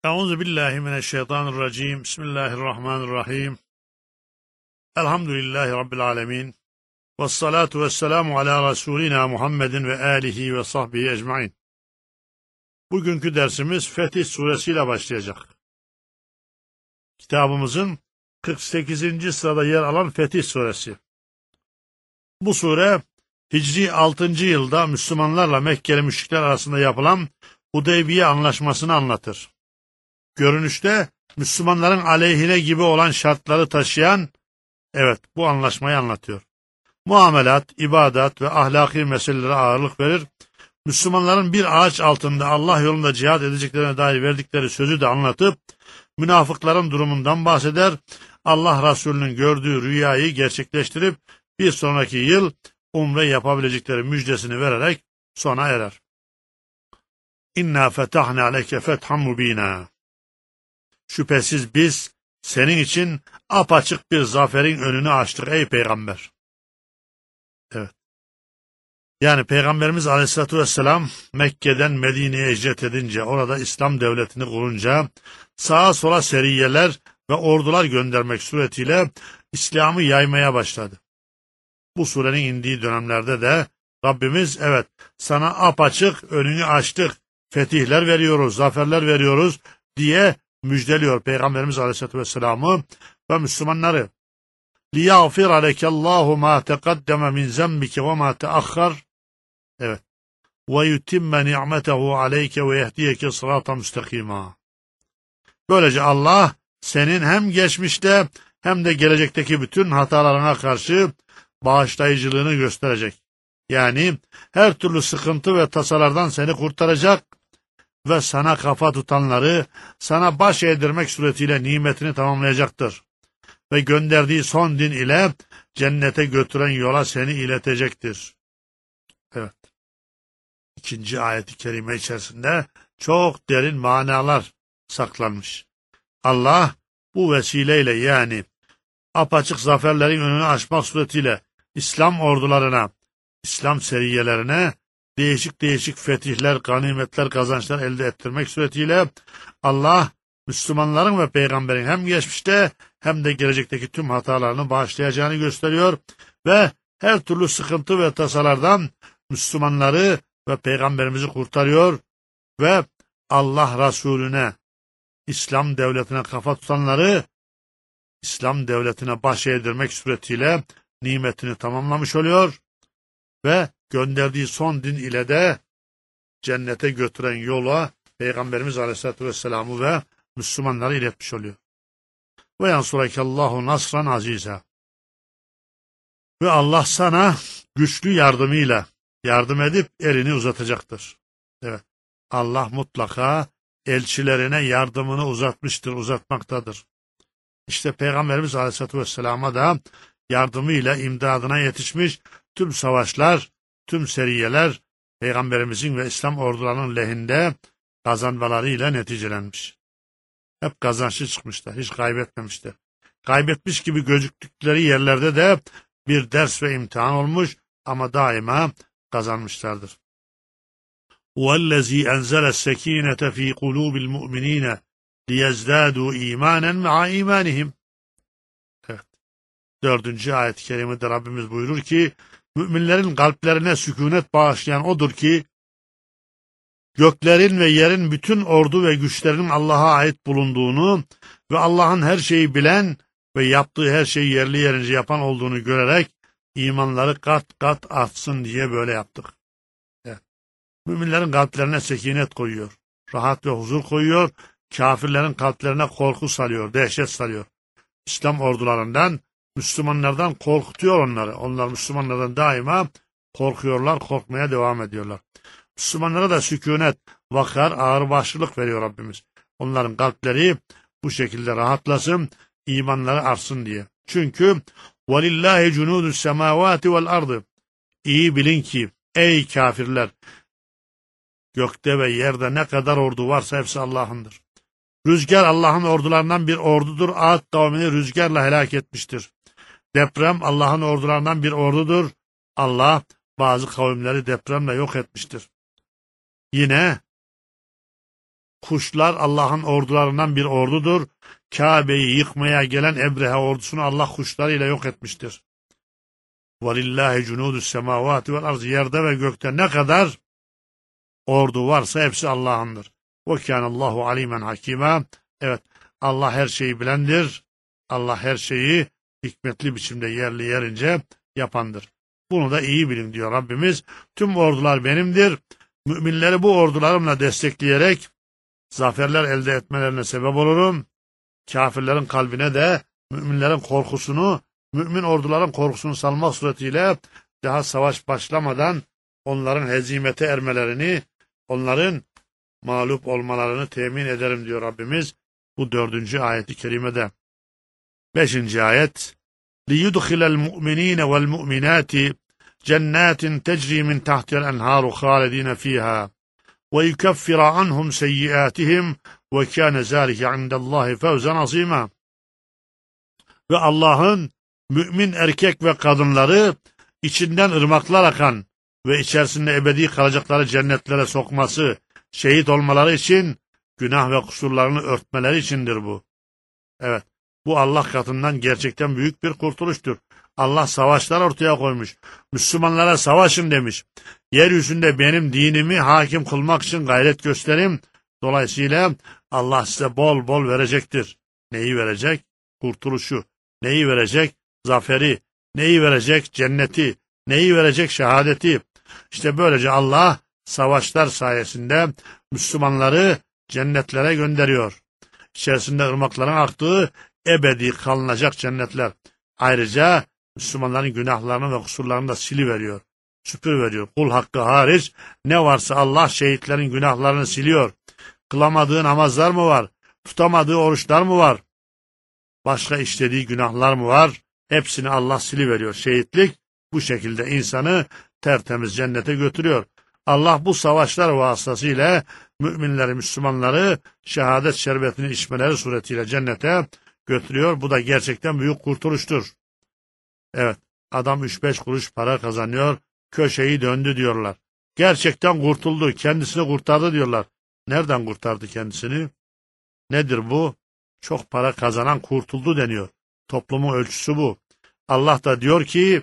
Euzu billahi mineşşeytanirracim. Bismillahirrahmanirrahim. Elhamdülillahi rabbil alamin. Ves salatu vesselamu ala Resulina Muhammedin ve alihi ve sahbihi ecmaîn. Bugünkü dersimiz Fetih suresiyle başlayacak. Kitabımızın 48. sırada yer alan Fetih suresi. Bu sure Hicri 6. yılda Müslümanlarla Mekkeli müşrikler arasında yapılan Hudeybiye anlaşmasını anlatır. Görünüşte Müslümanların aleyhine gibi olan şartları taşıyan, bu anlaşmayı anlatıyor. Muamelat, ibadat ve ahlaki meselelere ağırlık verir. Müslümanların bir ağaç altında Allah yolunda cihad edeceklerine dair verdikleri sözü de anlatıp, münafıkların durumundan bahseder, Allah Resulü'nün gördüğü rüyayı gerçekleştirip, bir sonraki yıl umre yapabilecekleri müjdesini vererek sona erer. İnna fetahna leke fethan mubina. Şüphesiz biz senin için apaçık bir zaferin önünü açtık ey peygamber. Yani Peygamberimiz Aleyhisselatü Vesselam Mekke'den Medine'ye hicret edince, orada İslam devletini kurunca sağa sola seriyeler ve ordular göndermek suretiyle İslam'ı yaymaya başladı. Bu surenin indiği dönemlerde de Rabbimiz sana apaçık önünü açtık, fetihler veriyoruz, zaferler veriyoruz diye müjdeliyor Peygamberimiz Aleyhisselatü Vesselam'ı ve Müslümanları. لِيَغْفِرَ لَكَ اللّٰهُ مَا تَقَدَّمَ مِنْ زَنْبِكَ وَمَا تَأَخَّرْ وَيُتِمَّ نِعْمَتَهُ عَلَيْكَ وَيَهْدِيَكَ صِرَاطًا مُسْتَقِيمًا. Böylece Allah senin hem geçmişte hem de gelecekteki bütün hatalarına karşı bağışlayıcılığını gösterecek. Yani her türlü sıkıntı ve tasalardan seni kurtaracak ve sana kafa tutanları sana baş eğdirmek suretiyle nimetini tamamlayacaktır. Ve gönderdiği son din ile cennete götüren yola seni iletecektir. İkinci ayet-i kerime içerisinde çok derin manalar saklanmış. Allah bu vesileyle, yani apaçık zaferlerin önünü açmak suretiyle İslam ordularına, İslam seriyelerine değişik fetihler, ganimetler, kazançlar elde ettirmek suretiyle Allah Müslümanların ve peygamberin hem geçmişte hem de gelecekteki tüm hatalarını bağışlayacağını gösteriyor ve her türlü sıkıntı ve tasalardan Müslümanları ve peygamberimizi kurtarıyor ve Allah Resulüne, İslam devletine kafa tutanları İslam devletine baş eğdirmek suretiyle nimetini tamamlamış oluyor ve gönderdiği son din ile de cennete götüren yola Peygamberimiz Aleyhisselatü Vesselam'ı ve Müslümanları iletmiş oluyor. Ve yansurekallahu nasran aziza. Ve Allah sana güçlü yardımıyla yardım edip elini uzatacaktır. Allah mutlaka elçilerine yardımını uzatmıştır, uzatmaktadır. İşte Peygamberimiz Aleyhisselatü Vesselam'a da yardımıyla imdadına yetişmiş tüm savaşlar, tüm seriyeler Peygamberimizin ve İslam ordularının lehinde kazanmalarıyla neticelenmiş. Hep kazançlı çıkmışlar, hiç kaybetmemişler. Kaybetmiş gibi gözüktükleri yerlerde de bir ders ve imtihan olmuş ama daima kazanmışlardır. وَالَّذ۪ي أَنْزَلَ السَّك۪ينَةَ ف۪ي قُلُوبِ الْمُؤْمِن۪ينَ لِيَزْدَادُوا اِيمَانًا مَعَ اِيمَانِهِمْ. 4. ayet-i kerimede Rabbimiz buyurur ki, müminlerin kalplerine sükunet bağışlayan odur ki, göklerin ve yerin bütün ordu ve güçlerinin Allah'a ait bulunduğunu ve Allah'ın her şeyi bilen ve yaptığı her şeyi yerli yerince yapan olduğunu görerek imanları kat kat artsın diye böyle yaptık. Müminlerin kalplerine sekinet koyuyor, rahat ve huzur koyuyor, kafirlerin kalplerine korku salıyor, dehşet salıyor. İslam ordularından, Müslümanlardan korkutuyor onları. Onlar Müslümanlardan daima korkuyorlar, korkmaya devam ediyorlar. Müslümanlara da sükunet, vakar, ağırbaşlılık veriyor Rabbimiz. Onların kalpleri bu şekilde rahatlasın, imanları artsın diye. Çünkü وَلِلَّهِ جُنُودُ السَّمَاوَاتِ وَالْأَرْضِ. İyi bilin ki ey kafirler, gökte ve yerde ne kadar ordu varsa hepsi Allah'ındır. Rüzgar Allah'ın ordularından bir ordudur. Ad kavmini rüzgarla helak etmiştir. Deprem Allah'ın ordularından bir ordudur. Allah bazı kavimleri depremle yok etmiştir. Yine Kuşlar Allah'ın ordularından bir ordudur. Kabe'yi yıkmaya gelen Ebrehe ordusunu Allah kuşlarıyla yok etmiştir. وَلِلَّهِ جُنُودُ السَّمَاوَاتِ وَالْاَرْضِ Yerde ve gökte ne kadar ordu varsa hepsi Allah'ındır. وَكَانَ اللّٰهُ عَلِيمًا حَكِيمًا Evet, Allah her şeyi bilendir. Allah her şeyi hikmetli biçimde yerli yerince yapandır. Bunu da iyi bilin diyor Rabbimiz. Tüm ordular benimdir. Müminleri bu ordularımla destekleyerek zaferler elde etmelerine sebep olurum. Kafirlerin kalbine de müminlerin korkusunu, mümin orduların korkusunu salmak suretiyle daha savaş başlamadan onların hezimete ermelerini, onların mağlup olmalarını temin ederim diyor Rabbimiz bu 4. ayeti kerimede. 5. ayet لِيُدْخِلَ الْمُؤْمِنِينَ وَالْمُؤْمِنَاتِ جَنَّاتٍ تَجْرِي مِنْ تَحْتِهَا الْأَنْهَارُ خَالِدِينَ فِيهَا وَيُكَفِّرَ عَنْهُمْ سَيِّئَاتِهِمْ وَكَانَ ذَٰلِكَ عِنْدَ اللّٰهِ فَوْزًا عَظِيمًا Ve Allah'ın mümin erkek ve kadınları içinden ırmaklar akan ve içerisinde ebedi kalacakları cennetlere sokması, şehit olmaları için, günah ve kusurlarını örtmeleri içindir bu. Evet, bu Allah katından gerçekten büyük bir kurtuluştur. Allah savaşlar ortaya koymuş. Müslümanlara savaşın demiş. Yeryüzünde benim dinimi hakim kılmak için gayret gösterin. Dolayısıyla Allah size bol bol verecektir. Neyi verecek? Kurtuluşu. Neyi verecek? Zaferi. Neyi verecek? Cenneti. Neyi verecek? Şehadeti. İşte böylece Allah savaşlar sayesinde Müslümanları cennetlere gönderiyor. İçerisinde ırmakların aktığı ebedi kalınacak cennetler. Ayrıca Müslümanların günahlarını ve kusurlarını da siliveriyor. Süpürüveriyor. Kul hakkı hariç ne varsa Allah şehitlerin günahlarını siliyor. Kılamadığı namazlar mı var? Tutamadığı oruçlar mı var? Başka işlediği günahlar mı var? Hepsini Allah siliveriyor. Şehitlik bu şekilde insanı tertemiz cennete götürüyor. Allah bu savaşlar vasıtasıyla müminleri, Müslümanları şehadet şerbetini içmeleri suretiyle cennete götürüyor. Bu da gerçekten büyük kurtuluştur. Evet, adam 3-5 kuruş para kazanıyor, köşeyi döndü diyorlar. Gerçekten kurtuldu, kendisini kurtardı diyorlar. Nereden kurtardı kendisini? Nedir bu? Çok para kazanan kurtuldu deniyor. Toplumun ölçüsü bu. Allah da diyor ki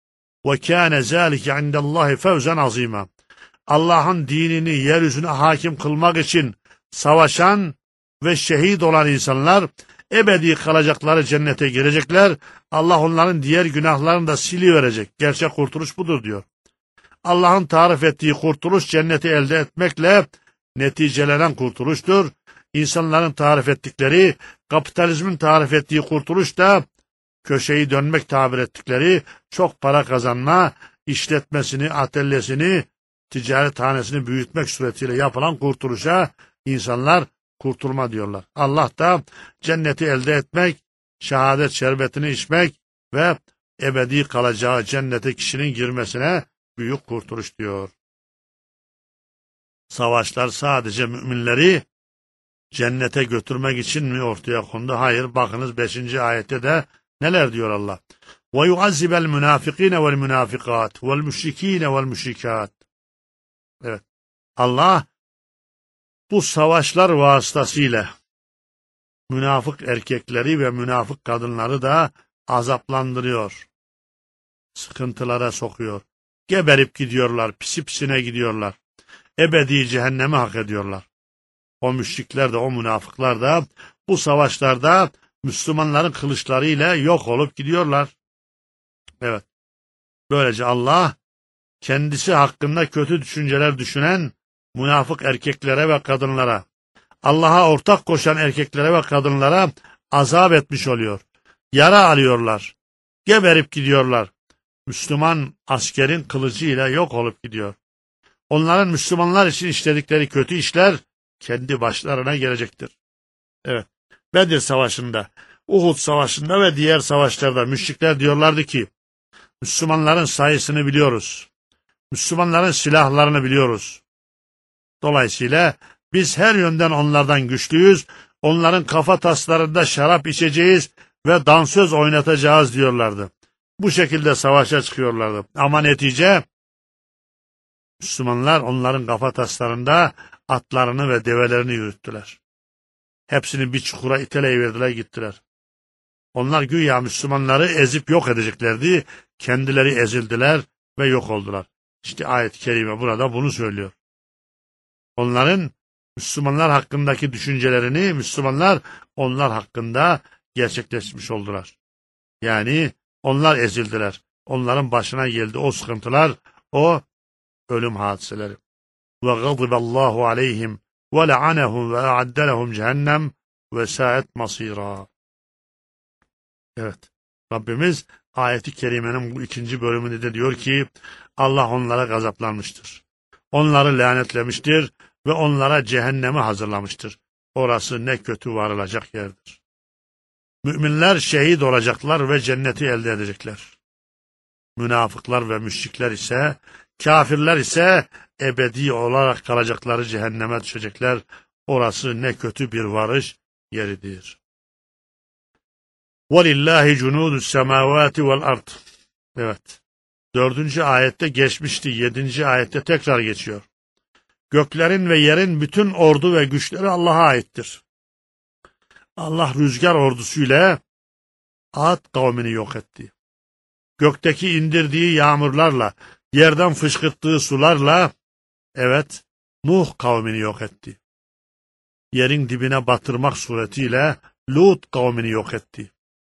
وَكَانَ ذَٰلِكَ عِنْدَ اللّٰهِ فَوْزًا عَظِيمًا Allah'ın dinini yeryüzüne hakim kılmak için savaşan ve şehit olan insanlar ebedi kalacakları cennete girecekler. Allah onların diğer günahlarını da siliverecek. Gerçek kurtuluş budur diyor. Allah'ın tarif ettiği kurtuluş cenneti elde etmekle neticelenen kurtuluştur. İnsanların tarif ettikleri, kapitalizmin tarif ettiği kurtuluş da köşeyi dönmek tabir ettikleri çok para kazanma, işletmesini, atölyesini, ticarethanesini büyütmek suretiyle yapılan kurtuluşa insanlar kurtulma diyorlar. Allah da cenneti elde etmek, şehadet şerbetini içmek ve ebedi kalacağı cennete kişinin girmesine büyük kurtuluş diyor. Savaşlar sadece müminleri cennete götürmek için mi ortaya kondu? Hayır, bakınız 5. ayette de neler diyor Allah? وَيُعَذِّبَ الْمُنَافِقِينَ وَالْمُنَافِقَاتِ وَالْمُشْرِك۪ينَ وَالْمُشْرِكَاتِ Evet, Allah bu savaşlar vasıtasıyla münafık erkekleri ve münafık kadınları da azaplandırıyor. Sıkıntılara sokuyor. Geberip gidiyorlar, pisi pisine gidiyorlar. Ebedi cehennemi hak ediyorlar. O müşrikler de o münafıklar da bu savaşlarda Müslümanların kılıçlarıyla yok olup gidiyorlar. Evet. Böylece Allah kendisi hakkında kötü düşünceler düşünen münafık erkeklere ve kadınlara, Allah'a ortak koşan erkeklere ve kadınlara azap etmiş oluyor. Yara alıyorlar. Geberip gidiyorlar. Müslüman askerin kılıcıyla yok olup gidiyor. Onların Müslümanlar için işledikleri kötü işler kendi başlarına gelecektir. Evet. Bedir Savaşı'nda, Uhud Savaşı'nda ve diğer savaşlarda müşrikler diyorlardı ki, Müslümanların sayısını biliyoruz. Müslümanların silahlarını biliyoruz. Dolayısıyla biz her yönden onlardan güçlüyüz. Onların kafa taslarında şarap içeceğiz ve dansöz oynatacağız diyorlardı. Bu şekilde savaşa çıkıyorlardı. Ama netice Müslümanlar onların kafa taslarında atlarını ve develerini yürüttüler. Hepsini bir çukura iteleyiverdiler gittiler. Onlar güya Müslümanları ezip yok edeceklerdi. Kendileri ezildiler ve yok oldular. İşte ayet-i kerime burada bunu söylüyor. Onların Müslümanlar hakkındaki düşüncelerini Müslümanlar onlar hakkında gerçekleşmiş oldular. Yani onlar ezildiler. Onların başına geldi o sıkıntılar, o ölüm hadiseleri. Ve gadiballahu aleyhim ve la'anehum ve a'adde lehum cehennem ve sa'et masira. Evet. Rabbimiz ayeti kerimenin bu 2. bölümünde de diyor ki Allah onlara gazaplanmıştır. Onları lanetlemiştir ve onlara cehennemi hazırlamıştır. Orası ne kötü varılacak yerdir. Müminler şehit olacaklar ve cenneti elde edecekler. Münafıklar ve müşrikler ise, kafirler ise ebedi olarak kalacakları cehenneme düşecekler. Orası ne kötü bir varış yeridir. وَلِلَّهِ جُنُودُ السَّمَاوَاتِ وَالْأَرْضِ. Evet. 4. ayette geçmişti. 7. ayette tekrar geçiyor. Göklerin ve yerin bütün ordu ve güçleri Allah'a aittir. Allah rüzgar ordusuyla Ad kavmini yok etti. Gökteki indirdiği yağmurlarla, yerden fışkırttığı sularla, evet, Nuh kavmini yok etti. Yerin dibine batırmak suretiyle Lut kavmini yok etti.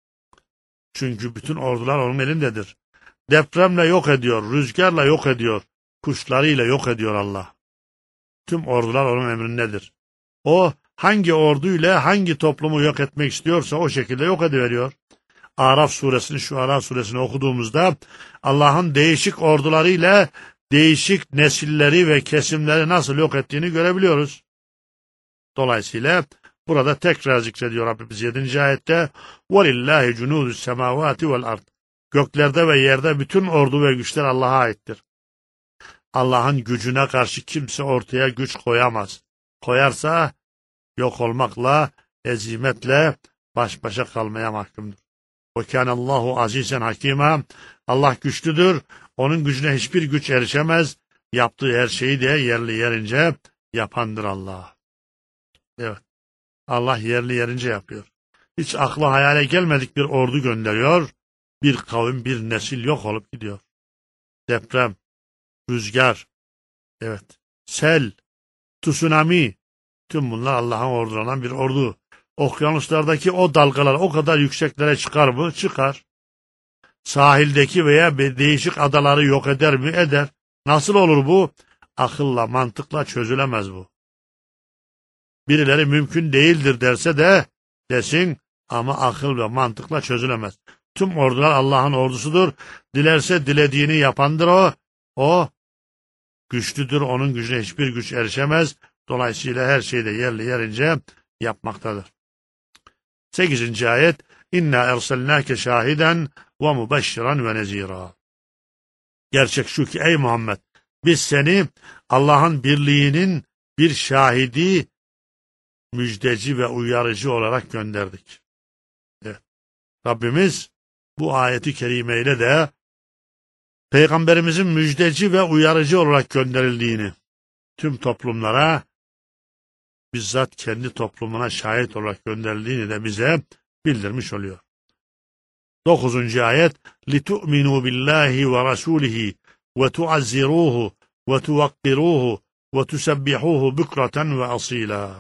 Çünkü bütün ordular onun elindedir. Depremle yok ediyor, rüzgarla yok ediyor, kuşlarıyla yok ediyor Allah. Tüm ordular onun emrindedir. O hangi orduyla hangi toplumu yok etmek istiyorsa o şekilde yok ediveriyor. Araf suresini, Şuara suresini okuduğumuzda Allah'ın değişik ordularıyla değişik nesilleri ve kesimleri nasıl yok ettiğini görebiliyoruz. Dolayısıyla burada tekrar zikrediyor Rabbimiz 7. ayette وَلِلَّهِ جُنُودُ السَّمَاوَاتِ وَالْأَرْضِ. Göklerde ve yerde bütün ordu ve güçler Allah'a aittir. Allah'ın gücüne karşı kimse ortaya güç koyamaz. Koyarsa yok olmakla, ezimetle baş başa kalmaya mahkumdur. وَكَانَ اللّٰهُ azîzen hakîmâ. Allah güçlüdür, onun gücüne hiçbir güç erişemez. Yaptığı her şeyi de yerli yerince yapandır Allah. Evet, Allah yerli yerince yapıyor. Hiç akla hayale gelmedik bir ordu gönderiyor. Bir kavim, bir nesil yok olup gidiyor. Deprem, rüzgar, evet, sel, tsunami, tüm bunlar Allah'ın ordulanan bir ordu. Okyanuslardaki o dalgalar o kadar yükseklere çıkar mı? Çıkar. Sahildeki veya değişik adaları yok eder mi? Eder. Nasıl olur bu? Akılla, mantıkla çözülemez bu. Birileri mümkün değildir derse de desin ama akıl ve mantıkla çözülemez. Tüm ordular Allah'ın ordusudur. Dilerse dilediğini yapandır o. O güçlüdür. Onun gücüne hiçbir güç erişemez. Dolayısıyla her şeyi de yerli yerince yapmaktadır. 8. ayet İnna erselnâke şahiden ve mübeşşiran ve nezîrâ. Gerçek şu ki ey Muhammed, biz seni Allah'ın birliğinin bir şahidi, müjdeci ve uyarıcı olarak gönderdik. Evet. Rabbimiz bu ayeti kerimeyle de Peygamberimizin müjdeci ve uyarıcı olarak gönderildiğini tüm toplumlara, bizzat kendi toplumuna şahit olarak gönderildiğini de bize bildirmiş oluyor. 9. ayet لِتُؤْمِنُوا بِاللّٰهِ وَرَسُولِهِ وَتُعَزِّرُوهُ وَتُوَقِّرُوهُ وَتُسَبِّحُوهُ بُكْرَةً وَأَصِيلًا.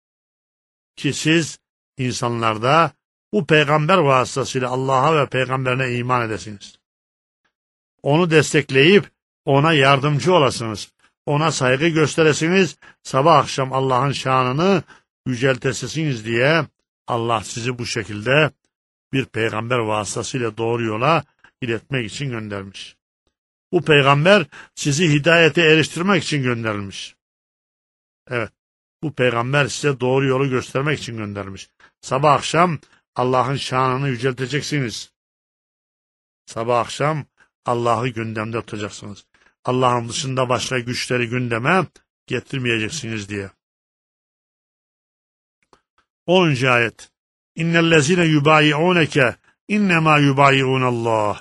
Ki siz insanlarda bu peygamber vasıtasıyla Allah'a ve peygamberine iman edesiniz. Onu destekleyip ona yardımcı olasınız. Ona saygı gösteresiniz. Sabah akşam Allah'ın şanını yüceltesiniz diye Allah sizi bu şekilde bir peygamber vasıtasıyla doğru yola iletmek için göndermiş. Bu peygamber sizi hidayete eriştirmek için gönderilmiş. Evet, bu peygamber size doğru yolu göstermek için gönderilmiş. Sabah akşam Allah'ın şanını yücelteceksiniz. Sabah akşam Allah'ı gündemde tutacaksınız. Allah'ın dışında başka güçleri gündeme getirmeyeceksiniz diye. 10. ayet İnnellezine yubayi'uneke innema yubayi'unallah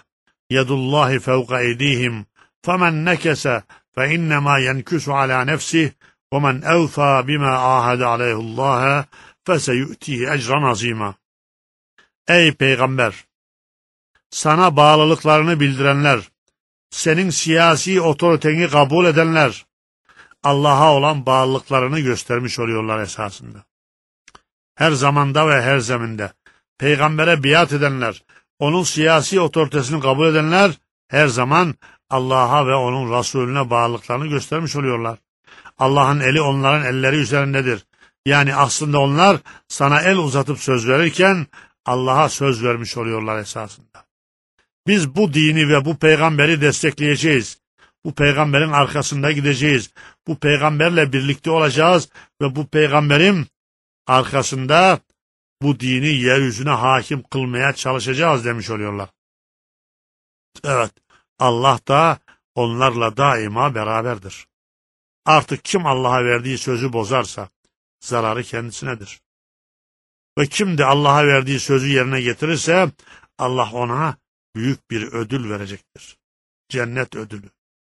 yedullahi fevka eydihim femen nekese fe innema yenkusu ala nefsih وَمَنْ اَوْفَى بِمَا عَاهَدَ عَلَيْهُ اللّٰهَ فَسَيُؤْتِهِ اَجْرًا عَظِيمًا. Ey Peygamber! Sana bağlılıklarını bildirenler, senin siyasi otoriteni kabul edenler, Allah'a olan bağlılıklarını göstermiş oluyorlar esasında. Her zamanda ve her zeminde Peygamber'e biat edenler, onun siyasi otoritesini kabul edenler, her zaman Allah'a ve onun Resulüne bağlılıklarını göstermiş oluyorlar. Allah'ın eli onların elleri üzerindedir. Yani aslında onlar sana el uzatıp söz verirken Allah'a söz vermiş oluyorlar esasında. Biz bu dini ve bu peygamberi destekleyeceğiz. Bu peygamberin arkasında gideceğiz. Bu peygamberle birlikte olacağız ve bu peygamberin arkasında bu dini yeryüzüne hakim kılmaya çalışacağız demiş oluyorlar. Evet, Allah da onlarla daima beraberdir. Artık kim Allah'a verdiği sözü bozarsa zararı kendisinedir. Ve kim de Allah'a verdiği sözü yerine getirirse Allah ona büyük bir ödül verecektir. Cennet ödülü.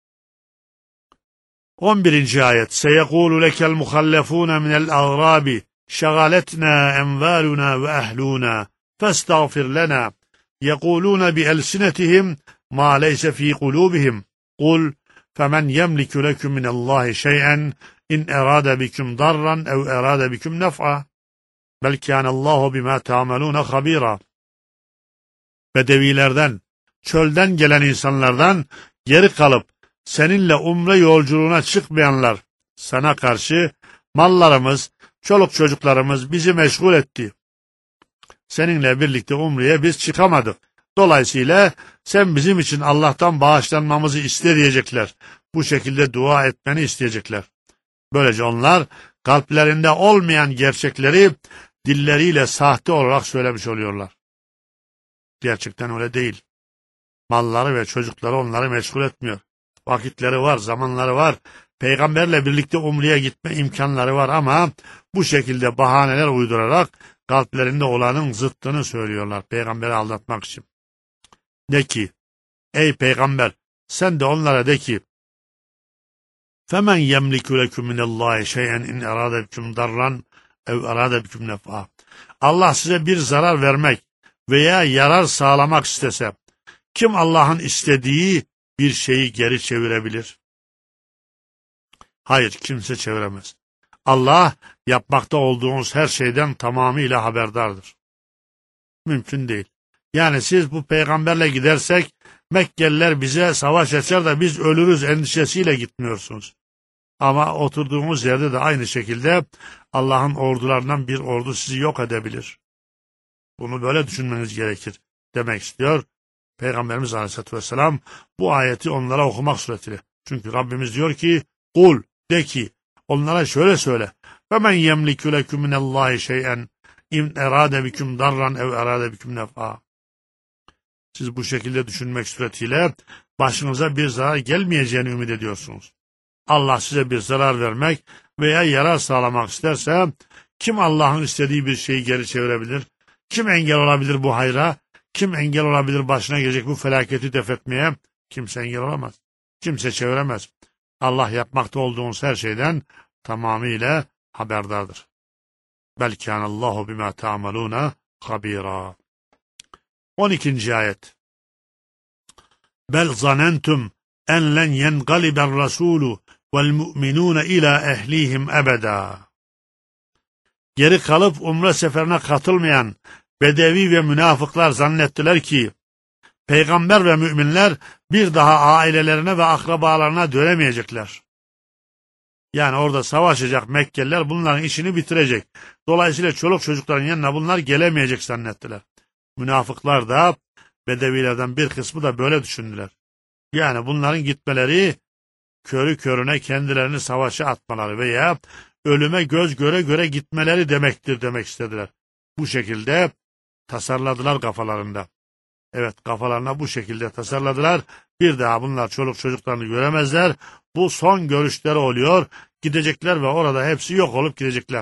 11. ayet. Seyekulu lekel muhallefune minel ağrabi şagaletna envaluna ve ehluna festağfir lena yekulune bi elsinetihim ma leyse fi kulubihim kul femen yemliku leküm minallahi şey'en in erade bikum darran ev erade bikum nef'a bel kânallahu bima ta'malûne habîrâ. Bedevilerden, çölden gelen insanlardan geri kalıp seninle umre yolculuğuna çıkmayanlar sana karşı mallarımız, çoluk çocuklarımız bizi meşgul etti. Seninle birlikte umreye biz çıkamadık. Dolayısıyla sen bizim için Allah'tan bağışlanmamızı iste diyecekler. Bu şekilde dua etmeni isteyecekler. Böylece onlar kalplerinde olmayan gerçekleri dilleriyle sahte olarak söylemiş oluyorlar. Gerçekten öyle değil. Malları ve çocukları onları meşgul etmiyor. Vakitleri var, zamanları var. Peygamberle birlikte umreye gitme imkanları var ama bu şekilde bahaneler uydurarak kalplerinde olanın zıttını söylüyorlar peygamberi aldatmak için. De ki, ey peygamber sen de onlara de ki فَمَنْ يَمْلِكُ لَكُمْ مِنَ اللّٰهِ شَيْئًا اِنْ اَرَادَ بِكُمْ دَرًّا اَوْ اَرَادَ بِكُمْ نَفْعًا. Allah size bir zarar vermek veya yarar sağlamak istese, kim Allah'ın istediği bir şeyi geri çevirebilir? Hayır, kimse çeviremez. Allah yapmakta olduğunuz her şeyden tamamıyla haberdardır. Mümkün değil. Yani siz bu peygamberle gidersek Mekkeliler bize savaş açar da biz ölürüz endişesiyle gitmiyorsunuz. Ama oturduğumuz yerde de aynı şekilde Allah'ın ordularından bir ordu sizi yok edebilir. Bunu böyle düşünmeniz gerekir demek istiyor Peygamberimiz Aleyhisselatü Vesselam bu ayeti onlara okumak suretiyle. Çünkü Rabbimiz diyor ki kul de ki onlara şöyle söyle فَمَنْ يَمْلِكُ لَكُمْ مِنَ اللّٰهِ شَيْئًا اِنْ اَرَادَ بِكُمْ دَرًّا اَوْ اَرَادَ بِكُمْ نَفْعًا. Siz bu şekilde düşünmek suretiyle başınıza bir zarar gelmeyeceğini ümit ediyorsunuz. Allah size bir zarar vermek veya yarar sağlamak isterse kim Allah'ın istediği bir şeyi geri çevirebilir? Kim engel olabilir bu hayra? Kim engel olabilir başına gelecek bu felaketi def etmeye? Kimse engel olamaz. Kimse çeviremez. Allah yapmakta olduğunuz her şeyden tamamıyla haberdardır. Bel kânallahu bimâ ta'malûne habîrâ. 12. ayet. Bel zanentum en len yengaliber rasûlü vel mu'minûne ilâ ehlihim ebedâ. Geri kalıp umre seferine katılmayan Bedevi ve münafıklar zannettiler ki peygamber ve müminler bir daha ailelerine ve akrabalarına dönemeyecekler. Yani orada savaşacak Mekkeliler bunların işini bitirecek. Dolayısıyla çoluk çocukların yanına bunlar gelemeyecek zannettiler. Münafıklar da Bedevilerden bir kısmı da böyle düşündüler. Yani bunların gitmeleri körü körüne kendilerini savaşa atmaları veya ölüme göz göre göre gitmeleri demektir demek istediler. Bu şekilde tasarladılar kafalarında. Evet, kafalarına bu şekilde tasarladılar. Bir daha bunlar çoluk çocuklarını göremezler. Bu son görüşleri oluyor. Gidecekler ve orada hepsi yok olup gidecekler.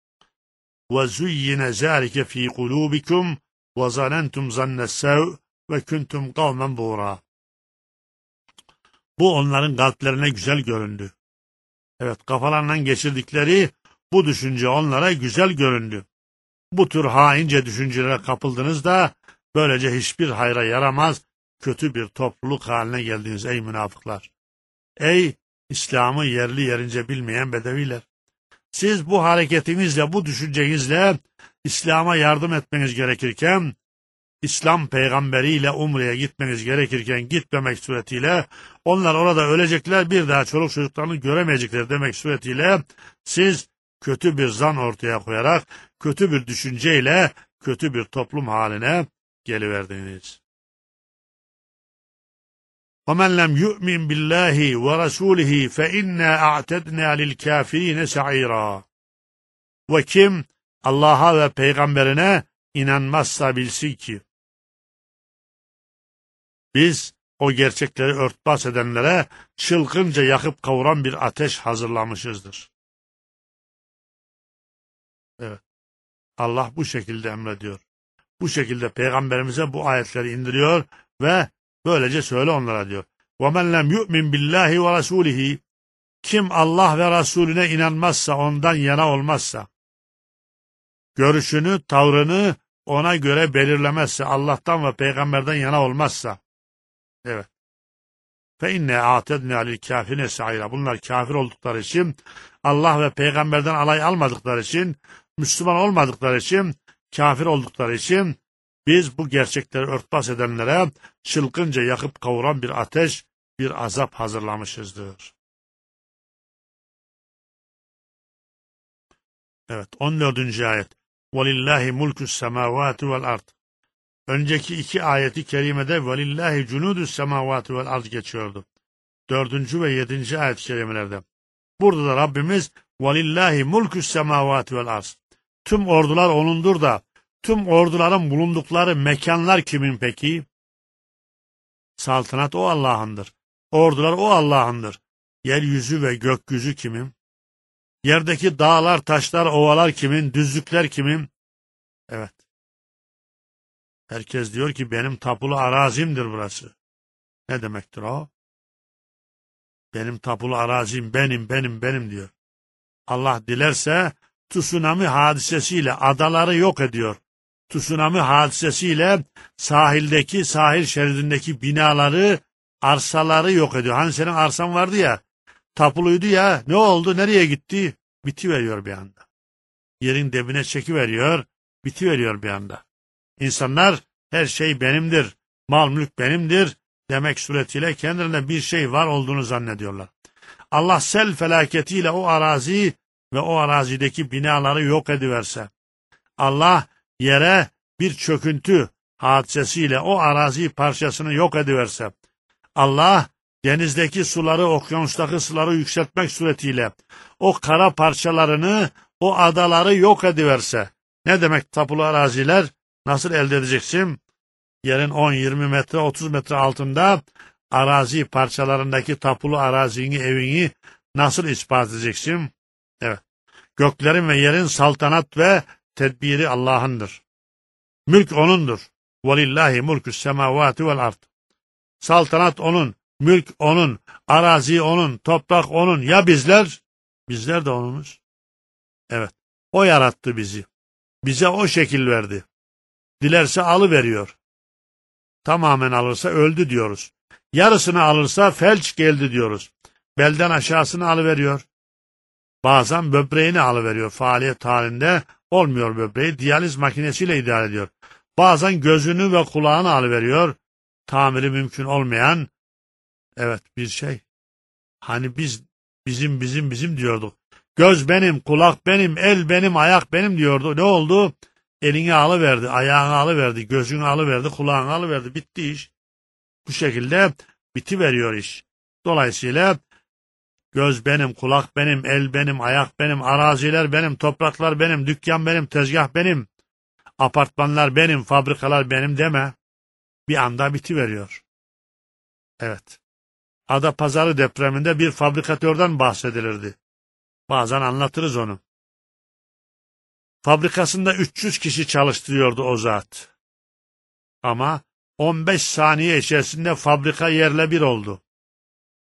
وَزُيِّنَ ذَٰلِكَ ف۪ي قُلُوبِكُمْ وَظَنَنْتُمْ زَنَّ السَّوْءِ وَكُنْتُمْ قَوْمًا بُورًا. Bu onların kalplerine güzel göründü. Evet, kafalarından geçirdikleri bu düşünce onlara güzel göründü. Bu tür haince düşüncelere kapıldınız da böylece hiçbir hayra yaramaz, kötü bir topluluk haline geldiniz ey münafıklar. Ey İslam'ı yerli yerince bilmeyen bedeviler. Siz bu hareketinizle, bu düşüncenizle İslam'a yardım etmeniz gerekirken, İslam peygamberiyle Umre'ye gitmeniz gerekirken gitmemek suretiyle, onlar orada ölecekler, bir daha çoluk çocuklarını göremeyecekler demek suretiyle, siz kötü bir zan ortaya koyarak, kötü bir düşünceyle, kötü bir toplum haline geliverdiniz. وَمَنْ لَمْ يُؤْمِنْ بِاللّٰهِ وَرَسُولِهِ فَاِنَّا اَعْتَدْنَا لِلْكَافِرِينَ سَعِيرًا. Ve kim Allah'a ve peygamberine inanmazsa bilsin ki, biz o gerçekleri örtbas edenlere çılgınca yakıp kavuran bir ateş hazırlamışızdır. Evet, Allah bu şekilde emrediyor. Bu şekilde peygamberimize bu ayetleri indiriyor ve böylece söyle onlara diyor. وَمَنْ لَمْ يُؤْمِنْ بِاللّٰهِ وَرَسُولِهِ. Kim Allah ve Resulüne inanmazsa, ondan yana olmazsa, görüşünü, tavrını ona göre belirlemezse, Allah'tan ve peygamberden yana olmazsa, evet. فَاِنَّا اَعْتَدْنَا لِلْكَافِرِينَ سَعِيرًا. Bunlar kafir oldukları için, Allah ve peygamberden alay almadıkları için, Müslüman olmadıkları için, kafir oldukları için, biz bu gerçekleri örtbas edenlere çılgınca yakıp kavuran bir ateş, bir azap hazırlamışızdır. Evet, 14. ayet. وَلِلَّهِ مُلْكُ السَّمَاوَاتِ وَالْاَرْضِ. Önceki iki ayeti kerimede وَلِلَّهِ جُنُودُ السَّمَاوَاتِ وَالْاَرْضِ geçiyordu. 4. ve 7. ayet-i kerimelerde. Burada da Rabbimiz وَلِلَّهِ مُلْكُ السَّمَاوَاتِ وَالْاَرْضِ. Tüm ordular O'nundur da, tüm orduların bulundukları mekanlar kimin peki? Saltanat o Allah'ındır. Ordular o Allah'ındır. Yeryüzü ve gökyüzü kimin? Yerdeki dağlar, taşlar, ovalar kimin? Düzlükler kimin? Evet. Herkes diyor ki benim tapulu arazimdir burası. Ne demektir o? Benim tapulu arazim benim diyor. Allah dilerse tsunami hadisesiyle adaları yok ediyor. Tsunami hadisesiyle sahil şeridindeki binaları, arsaları yok ediyor. Hani senin arsan vardı ya, tapuluydu ya, ne oldu, nereye gitti? Bitiveriyor bir anda. Yerin dibine çekiveriyor, bitiveriyor bir anda. İnsanlar her şey benimdir, mal mülk benimdir demek suretiyle kendilerine bir şey var olduğunu zannediyorlar. Allah sel felaketiyle o arazi ve o arazideki binaları yok ediverse, Allah yere bir çöküntü hadisesiyle o arazi parçasını yok ediverse, Allah denizdeki suları, okyanustaki suları yükseltmek suretiyle o kara parçalarını, o adaları yok ediverse, ne demek tapulu araziler? Nasıl elde edeceksin? Yerin 10-20 metre, 30 metre altında arazi parçalarındaki tapulu arazini, evini nasıl ispat edeceksin? Evet. Göklerin ve yerin saltanat ve tedbiri Allah'ındır. Mülk O'nundur. وَلِلَّهِ مُلْكُ السَّمَاوَاتِ وَالْاَرْضِ. Saltanat O'nun, mülk O'nun, arazi O'nun, toprak O'nun. Ya bizler? Bizler de O'nunuz. Evet. O yarattı bizi. Bize o şekil verdi. Dilerse alıveriyor. Tamamen alırsa öldü diyoruz. Yarısını alırsa felç geldi diyoruz. Belden aşağısını alıveriyor. Bazen böbreğini alıveriyor. Faaliyet halinde olmuyor böbreği. Diyaliz makinesiyle idare ediyor. Bazen gözünü ve kulağını alıveriyor. Tamiri mümkün olmayan, evet, bir şey. Hani biz bizim diyorduk. Göz benim, kulak benim, el benim, ayak benim diyordu. Ne oldu? Elini alıverdi, ayağını alıverdi, gözünü alıverdi, kulağını alıverdi. Bitti iş. Bu şekilde bitiveriyor iş. Dolayısıyla göz benim, kulak benim, el benim, ayak benim, araziler benim, topraklar benim, dükkan benim, tezgah benim, apartmanlar benim, fabrikalar benim deme. Bir anda bitiveriyor. Evet. Adapazarı depreminde bir fabrikatörden bahsedilirdi. Bazen anlatırız onu. Fabrikasında 300 kişi çalıştırıyordu o zat. Ama 15 saniye içerisinde fabrika yerle bir oldu.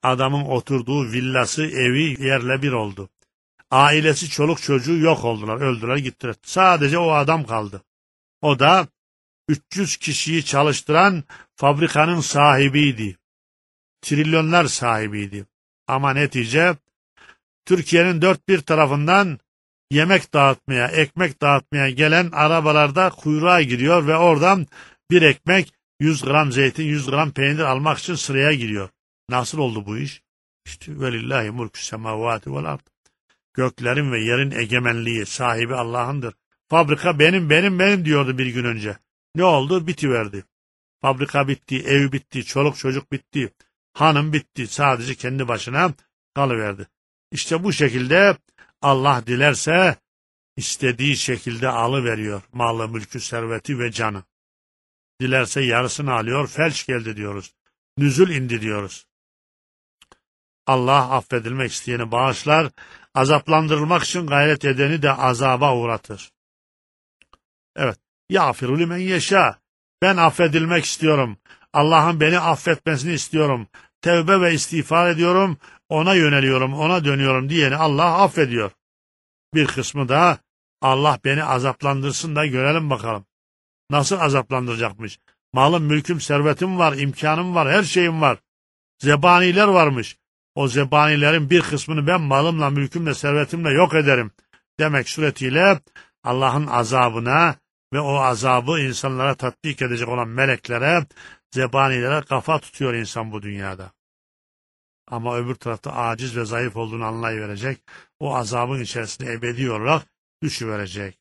Adamın oturduğu villası, evi yerle bir oldu. Ailesi, çoluk çocuğu yok oldular, öldüler gittiler. Sadece o adam kaldı. O da 300 kişiyi çalıştıran fabrikanın sahibiydi. Trilyonlar sahibiydi. Ama netice Türkiye'nin dört bir tarafından yemek dağıtmaya, ekmek dağıtmaya gelen arabalarda kuyruğa giriyor ve oradan bir ekmek, 100 gram zeytin, 100 gram peynir almak için sıraya giriyor. Nasıl oldu bu iş? İşte velillahi mulkü semavati vel ard. Göklerin ve yerin egemenliği, sahibi Allah'ındır. Fabrika benim diyordu bir gün önce. Ne oldu? Bitiverdi. Fabrika bitti, ev bitti, çoluk çocuk bitti, hanım bitti. Sadece kendi başına kalıverdi. İşte bu şekilde Allah dilerse istediği şekilde alıveriyor malı, mülkü, serveti ve canı. Dilerse yarısını alıyor, felç geldi diyoruz. Nüzul indi diyoruz. Allah affedilmek isteyeni bağışlar, azaplandırılmak için gayret edeni de azaba uğratır. Evet. Yağfiru limen yeşâ. Ben affedilmek istiyorum. Allah'ın beni affetmesini istiyorum. Tevbe ve istiğfar ediyorum. Ona yöneliyorum, ona dönüyorum diyeni Allah affediyor. Bir kısmı da Allah beni azaplandırsın da görelim bakalım. Nasıl azaplandıracakmış? Malım, mülküm, servetim var, imkanım var, her şeyim var. Zebaniler varmış. O zebanilerin bir kısmını ben malımla, mülkümle, servetimle yok ederim demek suretiyle Allah'ın azabına ve o azabı insanlara tatbik edecek olan meleklere, zebanilere kafa tutuyor insan bu dünyada. Ama öbür tarafta aciz ve zayıf olduğunu anlayıverecek. O azabın içerisinde ebedi olarak düşüverecek.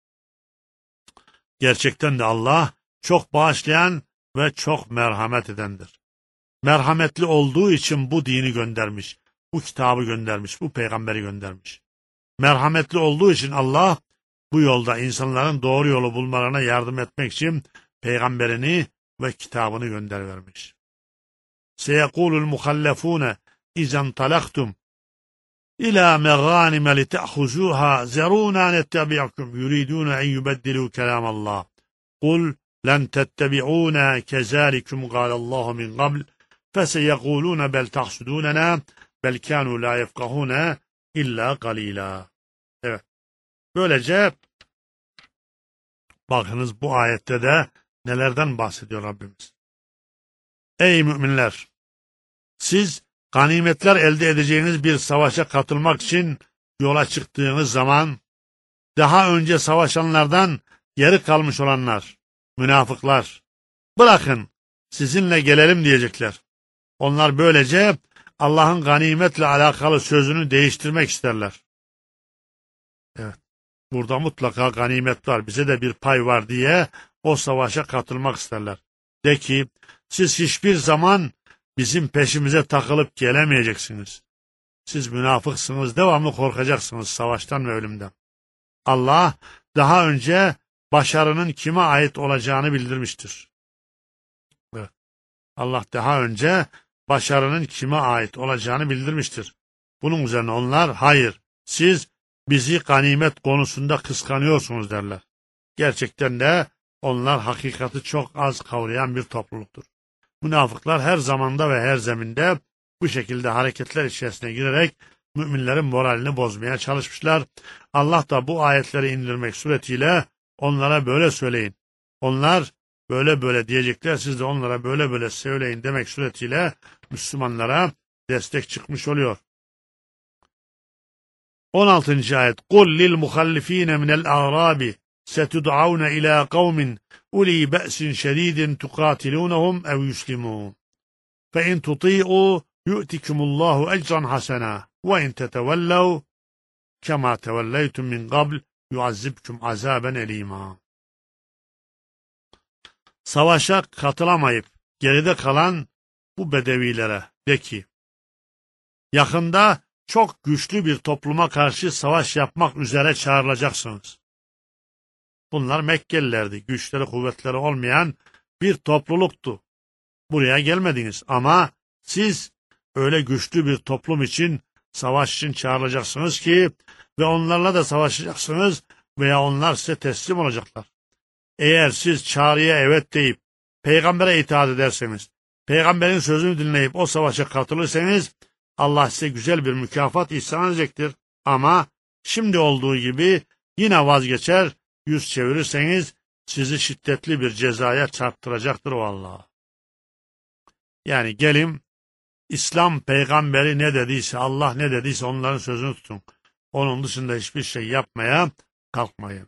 Gerçekten de Allah çok bağışlayan ve çok merhamet edendir. Merhametli olduğu için bu dini göndermiş, bu kitabı göndermiş, bu peygamberi göndermiş. Merhametli olduğu için Allah bu yolda insanların doğru yolu bulmalarına yardım etmek için peygamberini ve kitabını göndervermiş. Seyekulul muhallefune izen talaktum ila meganime li te'huzuha zeruna nettebi'akum yuriduna en yubeddilu kelamallah. Kul len tettebi'una kezalikum galallahu min qabl feseyekuluna bel tahsudunena bel kanu la yefkahuna illa qalila. Evet. Böylece bakınız bu ayette de nelerden bahsediyor Rabbimiz. Ey müminler! Siz ganimetler elde edeceğiniz bir savaşa katılmak için yola çıktığınız zaman daha önce savaşanlardan geri kalmış olanlar, münafıklar, bırakın sizinle gelelim diyecekler. Onlar böylece Allah'ın ganimetle alakalı sözünü değiştirmek isterler. Evet. Burada mutlaka ganimet var, bize de bir pay var diye o savaşa katılmak isterler. De ki, siz hiçbir zaman bizim peşimize takılıp gelemeyeceksiniz. Siz münafıksınız, devamlı korkacaksınız savaştan ve ölümden. Allah daha önce başarının kime ait olacağını bildirmiştir. Evet. Allah daha önce başarının kime ait olacağını bildirmiştir. Bunun üzerine onlar, hayır, siz bizi ganimet konusunda kıskanıyorsunuz derler. Gerçekten de onlar hakikati çok az kavrayan bir topluluktur. Münafıklar her zamanda ve her zeminde bu şekilde hareketler içerisine girerek müminlerin moralini bozmaya çalışmışlar. Allah da bu ayetleri indirmek suretiyle onlara böyle söyleyin. Onlar böyle böyle diyecekler, siz de onlara böyle böyle söyleyin demek suretiyle Müslümanlara destek çıkmış oluyor. 16. ayet. قُلْ لِلْمُخَلِّف۪ينَ مِنَ الْاَعْرَابِ سَتُدْعَوْنَ اِلَى قَوْمٍ اُلِي بَأْسٍ شَد۪يدٍ تُقَاتِلُونَهُمْ اَوْ يُسْلِمُونَ فَاِنْ تُطِيعُوا يُؤْتِكُمُ اللّٰهُ اَجْرًا حَسَنًا وَاِنْ تَتَوَلَّوْا كَمَا تَوَلَّيْتُمْ مِنْ قَبْلِ يُعَذِّبْكُمْ عَذَابًا اَل۪يمًا. Savaşa katılamayıp geride kalan bu bedevilere de ki, yakında çok güçlü bir topluma karşı savaş yapmak üzere çağrılacaksınız. Bunlar Mekkelilerdi, güçleri kuvvetleri olmayan bir topluluktu. Buraya gelmediniz ama siz öyle güçlü bir toplum için, savaş için çağrılacaksınız ki ve onlarla da savaşacaksınız veya onlar size teslim olacaklar. Eğer siz çağrıya evet deyip peygambere itaat ederseniz, peygamberin sözünü dinleyip o savaşa katılırsanız Allah size güzel bir mükafat ihsan edecektir. Ama şimdi olduğu gibi yine vazgeçer, yüz çevirirseniz sizi şiddetli bir cezaya çarptıracaktır o Allah. Yani gelin İslam peygamberi ne dediyse, Allah ne dediyse onların sözünü tutun. Onun dışında hiçbir şey yapmaya kalkmayın.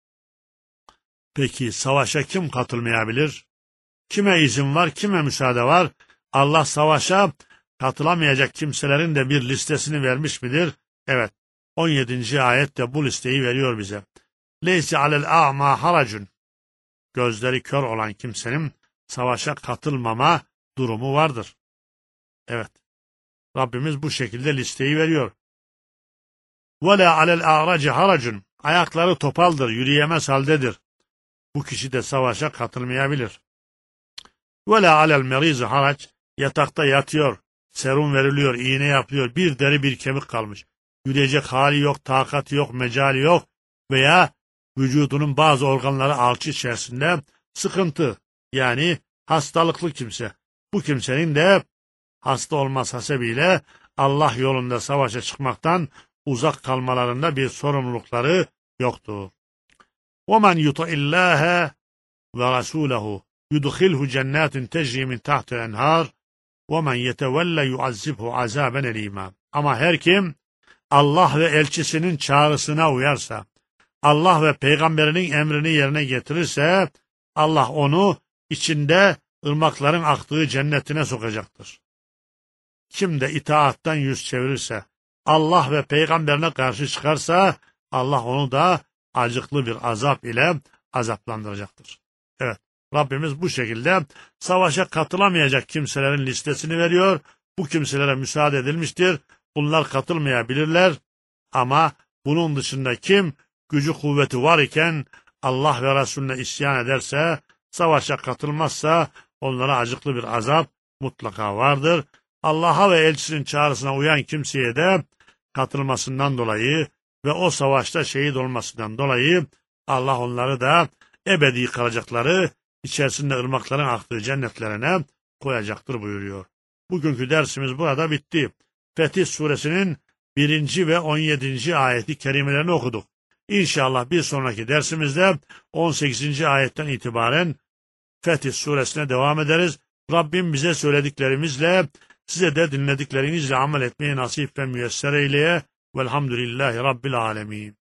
Peki savaşa kim katılmayabilir? Kime izin var, kime müsaade var? Allah savaşa katılamayacak kimselerin de bir listesini vermiş midir? Evet, 17. ayette bu listeyi veriyor bize. Leysi alel a'ma haracun. Gözleri kör olan kimsenin savaşa katılmama durumu vardır. Evet, Rabbimiz bu şekilde listeyi veriyor. وَلَا عَلَى الْاَعْرَجِ haracun. Ayakları topaldır, yürüyemez haldedir. Bu kişi de savaşa katılmayabilir. وَلَا عَلَى الْمَرِيزِ harac. Yatakta yatıyor, serum veriliyor, iğne yapıyor, bir deri bir kemik kalmış. Yürüyecek hali yok, takati yok, mecali yok veya vücudunun bazı organları alçı içerisinde sıkıntı, yani hastalıklı kimse. Bu kimsenin de hasta olmaz hasebiyle Allah yolunda savaşa çıkmaktan uzak kalmalarında bir sorumlulukları yoktur. وَمَنْ يُطَعِ اللّٰهَ وَرَسُولَهُ يُدْخِلْهُ جَنَّاتٍ تَجْرِي مِنْ تَحْتِ الْاَنْهَارِ وَمَنْ يَتَوَلَّ يُعَذِّبْهُ عَذَابًا اَل۪يمًا. Ama her kim Allah ve elçisinin çağrısına uyarsa, Allah ve peygamberinin emrini yerine getirirse, Allah onu içinde ırmakların aktığı cennetine sokacaktır. Kim de itaattan yüz çevirirse, Allah ve peygamberine karşı çıkarsa, Allah onu da acıklı bir azap ile azaplandıracaktır. Evet, Rabbimiz bu şekilde savaşa katılamayacak kimselerin listesini veriyor. Bu kimselere müsaade edilmiştir. Bunlar katılmayabilirler ama bunun dışında kim gücü kuvveti var iken Allah ve Resulüne isyan ederse, savaşa katılmazsa onlara acıklı bir azap mutlaka vardır. Allah'a ve elçisinin çağrısına uyan kimseye de katılmasından dolayı ve o savaşta şehit olmasından dolayı Allah onları da ebedi kalacakları içerisinde ırmakların aktığı cennetlerine koyacaktır buyuruyor. Bugünkü dersimiz burada bitti. Fetih Suresinin 1. ve 17. ayeti kerimelerini okuduk. İnşallah bir sonraki dersimizde 18. ayetten itibaren Fetih Suresine devam ederiz. Rabbim bize söylediklerimizle, size de dinlediklerinizle amel etmeyi nasip ve müyesser eyleye. Velhamdülillahi Rabbil alemin.